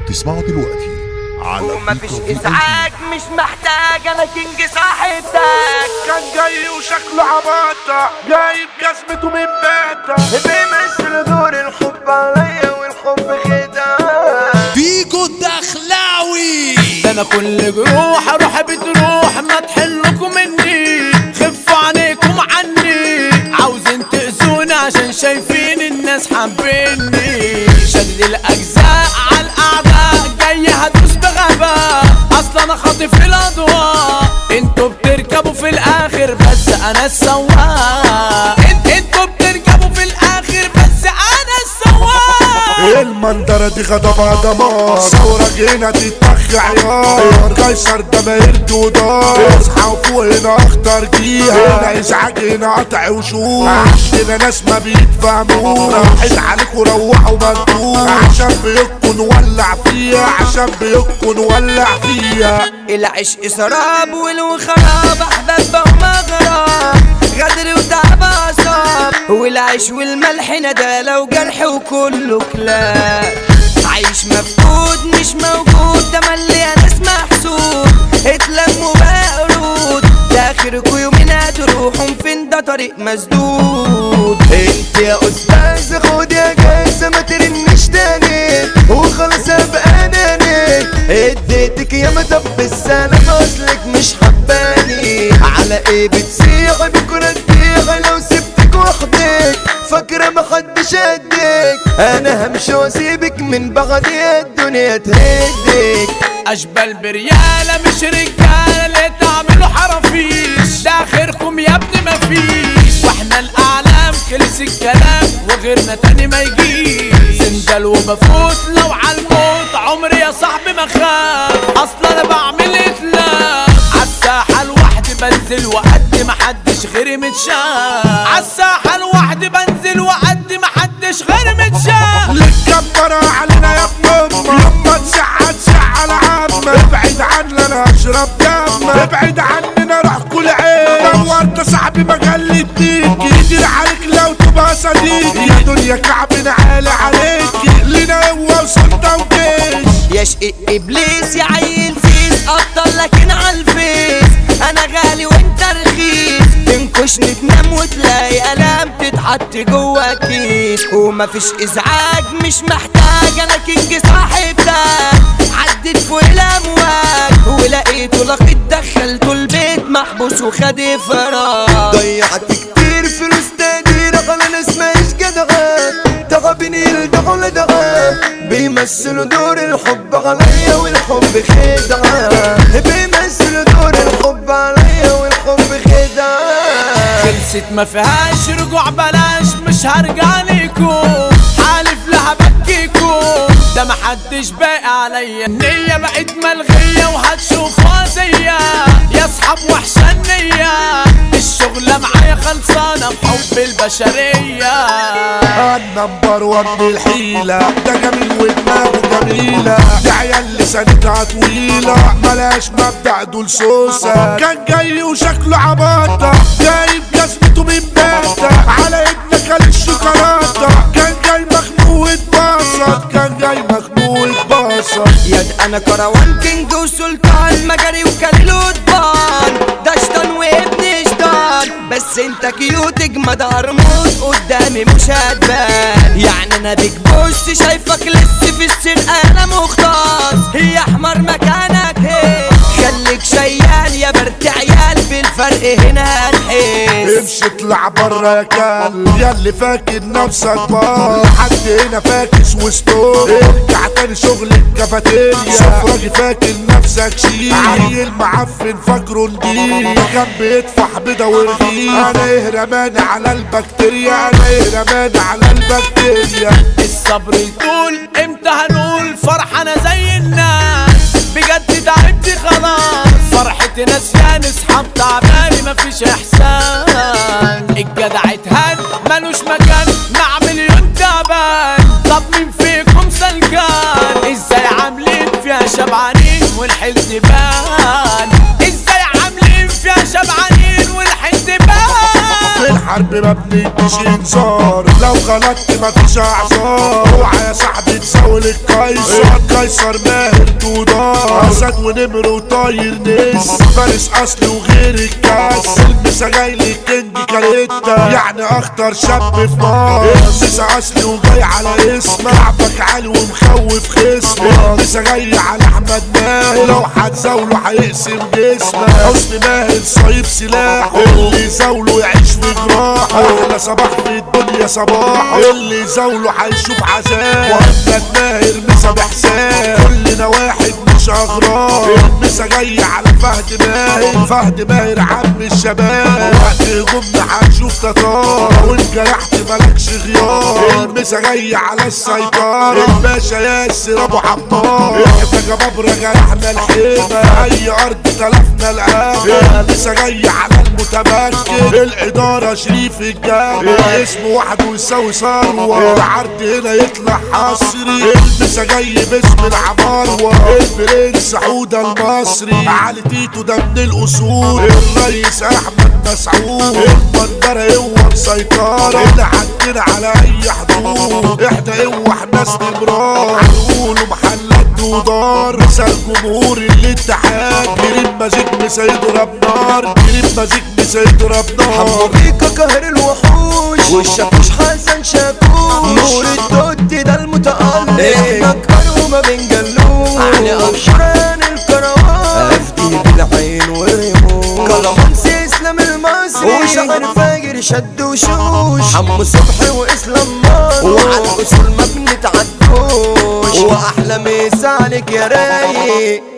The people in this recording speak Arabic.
بتسمعوا دلوقتي على ومفيش ازعاج، مش محتاج انا كينج صاحبتك. كان جاي وشكله عباطة، جايب جزمته من بيته، بيمثل دور الحب عليا والحب خداع. فيكو الدخلاوي ده انا كل جروح اروح بتروح، ما تحلكم مني خفوا عليكم عني، عاوزين تأذوني عشان شايفين الناس حابيني. شد الاجزاء على الاعداء، جاي هدوس بغباء، اصلا انا خاطف الاضواء، انتوا بتركبوا في الاخر بس انا السواق، انتوا بتركبوا في الاخر بس انا السواق. المنظرة دي غضبها دمار، ثورة جينا تتخ عيار، قيصر ده ما يرد ودار، اصحى وفوق هنا اخطر جيها، هنا ازعاج هنا قطع وشوش، عندنا ناس ما بيتفهموش، راحت عليكوا روحوا مجنون، عشان بيكوا نولع فيها، عشان بيكوا نولع فيها. العشق سراب والخراب، احباب ومغرب، غدر وتعب اعصاب، والعيش والملح ندالة وجرح وكله كلاب. عايش مفقود مش موجود، ده مليان ناس محسود، اتلموا بقى قرود، ده اخركوا يومين هتروحوا فين، ده طريق مسدود. انت يا استاذ خد يا جايزة ما ترنش تاني، وخلاص ابقى اناني، اديتك يا مدب السلام، اصلك مش حباني، على ايه بتسيح بكرة تبيع لو سبتك وحدك، فاكرة محدش قدك، انا همشي واسيبك من بعدي الدنيا تهدك. اشبال بريالة مش رجالة اللي تعملوا حرافيش، ده اخركم يا ابني مفيش، واحنا الاعلام خلص الكلام وغيرنا تاني ما يجيش، سندل وبفوت لو عالموت، عمري يا صاحبي ما خاف، اصلا انا بعمل اتلاف، عالساحة لوحدي بنزل وقد محدش غيري متشاف، عالساحة لوحدي بنزل وقد محدش غيري متشاف. للكبرة علينا يا ابن امه، لما تزعل عمه، ابعد عننا انا اشرب دمه، ابعد عننا روح كل عين، دورت صاحبي ما جلدنيكي، يدير عليك لو تبقى صديقي، يا دنيا كعبنا عالي عليكي، لينا قوة وسلطة وجيش. يا شقيق ابليس يا عيل فيس، ابطل لكن عالفيس، انا غالي وانت رخيص، تنكشني تنام وتلاقي الام تتحط جوا كيس، ومفيش ازعاج مش محتاج انا كينج صاحبتك، عدت فوق الامواج ولقيته لقيت دخلته البيت محبوس وخد فراغ، ضيعت كتير فلوس تقدير على ناس ماهيش جدعان، تعبني يلدعوا لدعان، بيمثلوا دور الحب عليا والحب خدعان، بيمثلوا دور الحب عليا والحب خدعان. خلصت ما فيهاش رجوع بلاش، مش هرجع ليكم، حالف لها بكيكم، ده محدش باقي عليا، النية بقت ملغية وهتشوفها زيا، يا اصحاب وحشة النية، الشغلة معايا خلصانة بحب البشرية. النمبر وان الحيلة، ده جميل ودماغه جميلة، ده عيال لسانتها طويلة، ملاش مبدأ دول سوسة، كان جاي وشكله عباطة، جايب جزمته من بيته، على ابنك قال الشوكولاتة، كان جاي مخنوق اتبسط، كان جاي مخنوق اتبسط. ياد انا كروان كينج وسلطان، مجري وكليل وطبان، ده شطان وابن شطان، بس انت كيوت اجمد قرموط، قدامي مش هتبان، يعني انا بيك بوس شايفك لسه في السرقة انا مختص، هي احمر مكانك هي، خليك شيال يا برت عيال، بالفرق هنا هنحس، امشي اطلع برا يا كلب، ياللي فاكر نفسك بار، لحد هنا فاكس وستور، ارجع تاني شغل الكافاتيريا، سفراجي فاكر نفسك شيء، عيل معفن فاكره نضيف، كان بيدفع بيضة ورغيف، انا ايه رماني على البكتيريا، انا ايه رماني على البكتيريا. الصبر يطول امتى هنقول فرحة انا زي الناس، بجد تعبت خلاص، فرحتي نسيان اصحاب تعباني مفيش احسان، الجدع اتهان ملوش مكان مع مليون تعبان، طب مين فيكم سلكان، ازاي عاملين فيها شبعانين والحزن بان، ازاي عاملين فيها شبعانين والحزن بان، في الحرب ما بنديش انذار، لو غلطت مفيش اعذار، اوعى يا صاحبي بيزاول القيصر قيصر ماهر دودار اسد ونمر وطاير نس فارس اصلي وغير الكاس المسا جاي للكينج كاريتا يعني اخطر شاب في مصر المسا اصلي وجاي على اسمك لعبك عالي ومخوف خصمك المسا جاي على احمد ماهر لو هتزاوله هيقسم جسمك حسني ماهر صايب سلاحه اللي يزاوله يعيش في جراحه احلى صباح في الدنيا صباح اللي يزاوله هيشوف عذاب واحمد ماهر مسا بحساب كلنا واحد مش اغراب المسا جاي على فهد ماهر فهد ماهر عم الشباب وقت هجومنا هنشوف تتار وان جرحت مالكش غيار المسا جاي على السيطرة الباشا ياسر ابو عمار احنا جبابرة جرحنا الحيمة اي ارض تلفنا الامل المسا جاي على المتمكن الادارة شريف الجامع اسمه وحده يساوي ثروة العرض هنا يطلع حصري المسا جاي باسم العماروة البرنس حودة المصري علي تيتو ده من الاصول الرئيس احمد مسعود المنظرة هو مسيطرة احنا عندنا على اي حدود احنا هو ناس نمرار هنقولوا محلات دودار مثال جمهور الاتحاد كريم ماجيك مسا يضرب نار كريم ماجيك مسا يضرب نار حمو بيكا قهر الوحوش والشاكوش حسن شاكوش نور الدود ده المتألق احنا كبر وما بنجلوش علي ابشران الكروان افدي بالعين والرموش كلامانسي اسلام المصري وشعر فاجر شد وشوش حمو صبحي واسلام مار وعلى الاصول ما بنتعدوش واحلى مسا عليك يا رايق